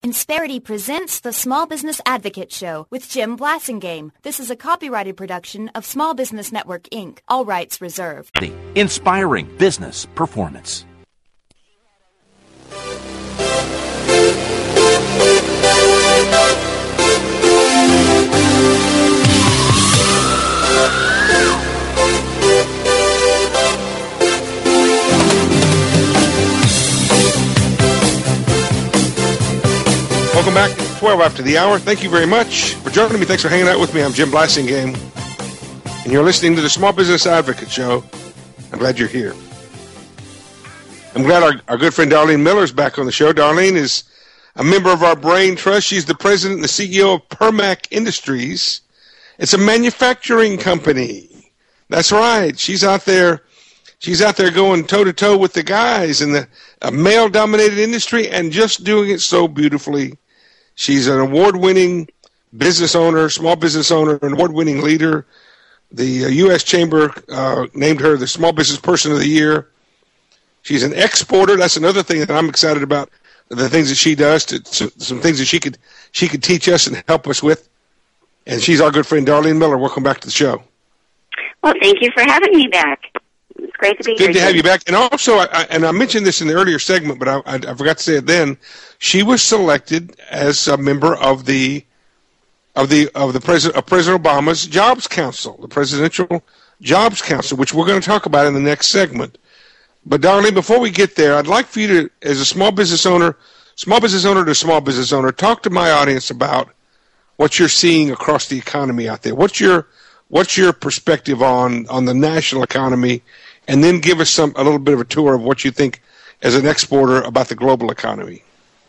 Insperity presents the Small Business Advocate Show with Jim Blasingame. This is a copyrighted production of Small Business Network, Inc. All rights reserved. Inspiring business performance. Welcome back to 12 after the hour. Thank you very much for joining me. Thanks for hanging out with me. I'm Jim Blasingame, and you're listening to the Small Business Advocate Show. I'm glad you're here. I'm glad our good friend Darlene Miller is back on the show. Darlene is a member of our Brain Trust. She's the president and the CEO of Permac Industries. It's a manufacturing company. That's right. She's out there going toe-to-toe with the guys in the male-dominated industry and just doing it so beautifully. She's an award-winning business owner, small business owner, an award-winning leader. The U.S. Chamber named her the Small Business Person of the Year. She's an exporter. That's another thing that I'm excited about, the things that she does, some things that she could teach us and help us with. And she's our good friend, Darlene Miller. Welcome back to the show. Well, thank you for having me back. It's great to be here. Good to have you back. And also, I mentioned this in the earlier segment, but I forgot to say it then. She was selected as a member of President Obama's Jobs Council, the Presidential Jobs Council, which we're going to talk about in the next segment. But Darlene, before we get there, I'd like for you to, as a small business owner to small business owner, talk to my audience about what you're seeing across the economy out there. What's your perspective on the national economy? And then give us a little bit of a tour of what you think as an exporter about the global economy.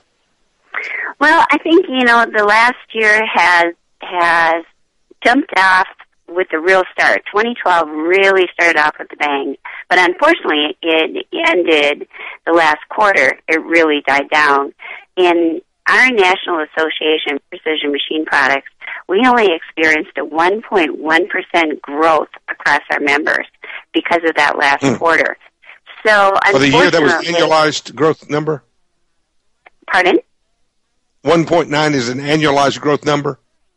Well, I think, the last year has jumped off with the real start. 2012 really started off with a bang. But unfortunately, it ended the last quarter. It really died down. In our National Association of Precision Machine Products, we only experienced a 1.1% growth across our members because of that last quarter. So, for the year, that was the annualized growth number? Pardon? 1.9 is an annualized growth number?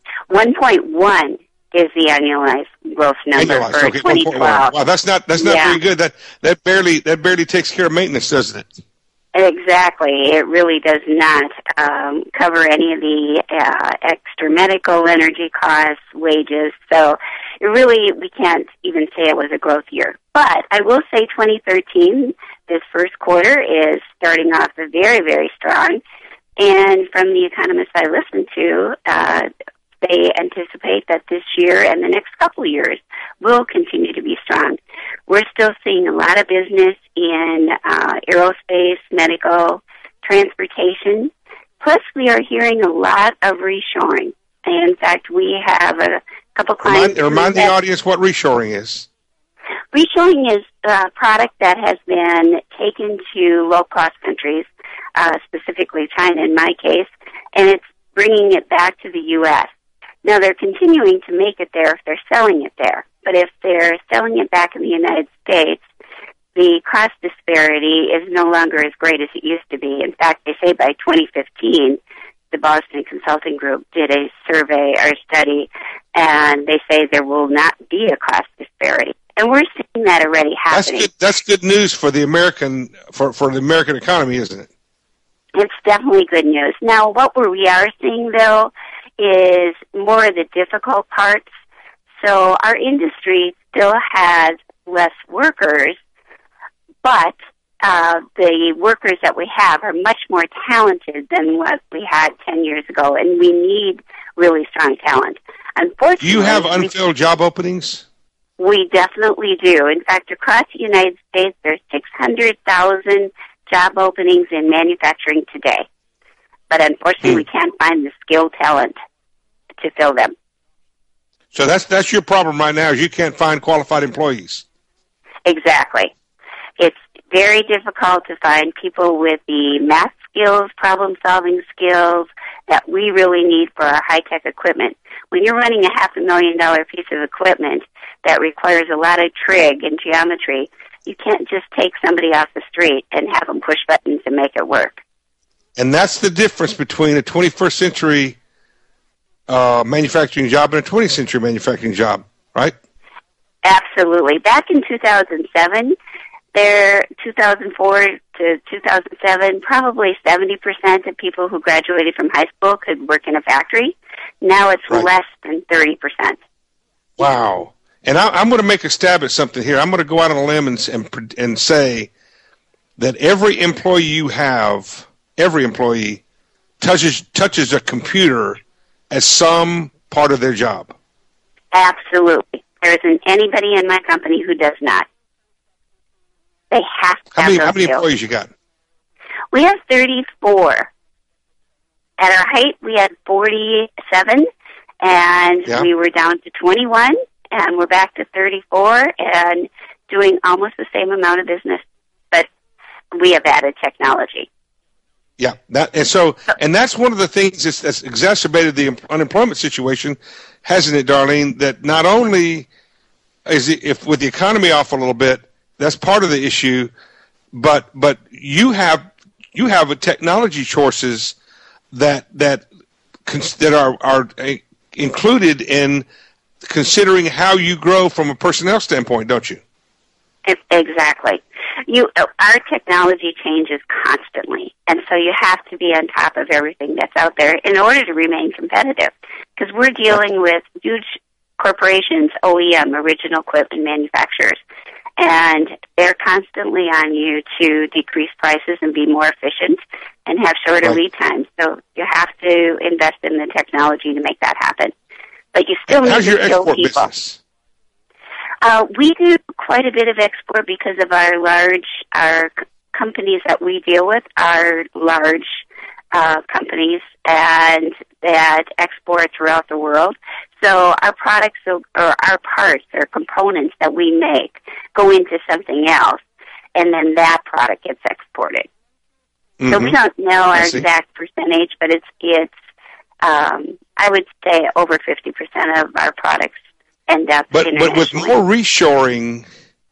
1.1 is the annualized growth number for 2012. Wow, that's not very good. That barely takes care of maintenance, doesn't it? Exactly. It really does not cover any of the extra medical, energy costs, wages. So we can't even say it was a growth year. But I will say 2013, this first quarter, is starting off very, very strong. And from the economists I listen to, they anticipate that this year and the next couple of years will continue to be strong. We're still seeing a lot of business in aerospace, medical, transportation. Plus, we are hearing a lot of reshoring. In fact, we have a couple clients. Remind the audience what reshoring is. Reshoring is a product that has been taken to low-cost countries, specifically China in my case, and it's bringing it back to the U.S. Now, they're continuing to make it there if they're selling it there. But if they're selling it back in the United States, the cost disparity is no longer as great as it used to be. In fact, they say by 2015, the Boston Consulting Group did a survey or study, and they say there will not be a cost disparity. And we're seeing that already happening. That's good news for the American economy, isn't it? It's definitely good news. Now, what we are seeing, though, is more of the difficult parts. So our industry still has less workers, but the workers that we have are much more talented than what we had 10 years ago, and we need really strong talent. Unfortunately, do you have unfilled job openings? We definitely do. In fact, across the United States, there's 600,000 job openings in manufacturing today. But unfortunately, we can't find the skilled talent to fill them. So that's your problem right now, is you can't find qualified employees. Exactly. It's very difficult to find people with the math skills, problem-solving skills that we really need for our high-tech equipment. When you're running a $500,000 piece of equipment that requires a lot of trig and geometry, you can't just take somebody off the street and have them push buttons and make it work. And that's the difference between a 21st century manufacturing job and a 20th century manufacturing job, right? Absolutely. Back in 2007, 2004 to 2007, probably 70% of people who graduated from high school could work in a factory. Now it's less than 30%. Wow. And I'm going to make a stab at something here. I'm going to go out on a limb and say that every employee you have, every employee touches a computer as some part of their job. Absolutely. There isn't anybody in my company who does not. They have to have those How many skills. employees you got? We have 34. At our height, we had 47, and we were down to 21, and we're back to 34, and doing almost the same amount of business, but we have added technology. Yeah, and that's one of the things that's exacerbated the unemployment situation, hasn't it, Darlene? That not only is if with the economy off a little bit, that's part of the issue, but you have a technology choices that are included in considering how you grow from a personnel standpoint, don't you? Exactly. Our technology changes constantly, and so you have to be on top of everything that's out there in order to remain competitive, because we're dealing with huge corporations, OEM, original equipment manufacturers, and they're constantly on you to decrease prices and be more efficient and have shorter lead times. So you have to invest in the technology to make that happen. But you still need to skill people. How's your export business? We do quite a bit of export because of our companies that we deal with are large companies and that export throughout the world. So our products or our parts or components that we make go into something else, and then that product gets exported. Mm-hmm. So we don't know our exact percentage, but it's I would say over 50% of our products end up internationally. But with more reshoring,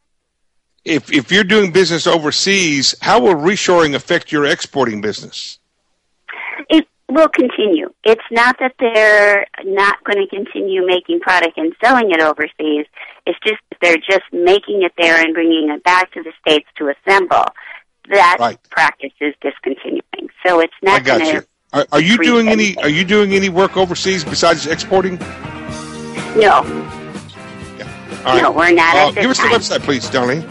if you're doing business overseas, how will reshoring affect your exporting business? It will continue. It's not that they're not going to continue making product and selling it overseas. It's just that they're just making it there and bringing it back to the States to assemble. That practice is discontinuing. So it's not going to. Are you doing any work overseas besides exporting? No. All right. No, we're not at this Give us time. the website, please, Darlene.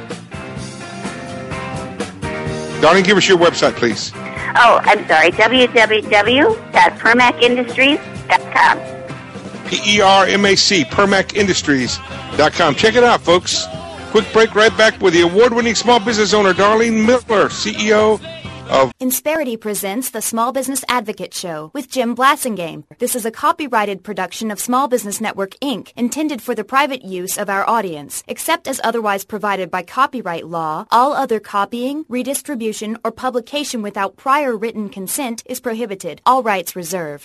Darlene, give us your website, please. Oh, I'm sorry. www.permacindustries.com. PERMAC, permacindustries.com. Check it out, folks. Quick break, right back with the award-winning small business owner, Darlene Miller, CEO of Insperity presents the Small Business Advocate Show with Jim Blasingame. This is a copyrighted production of Small Business Network, Inc., intended for the private use of our audience. Except as otherwise provided by copyright law, all other copying, redistribution, or publication without prior written consent is prohibited. All rights reserved.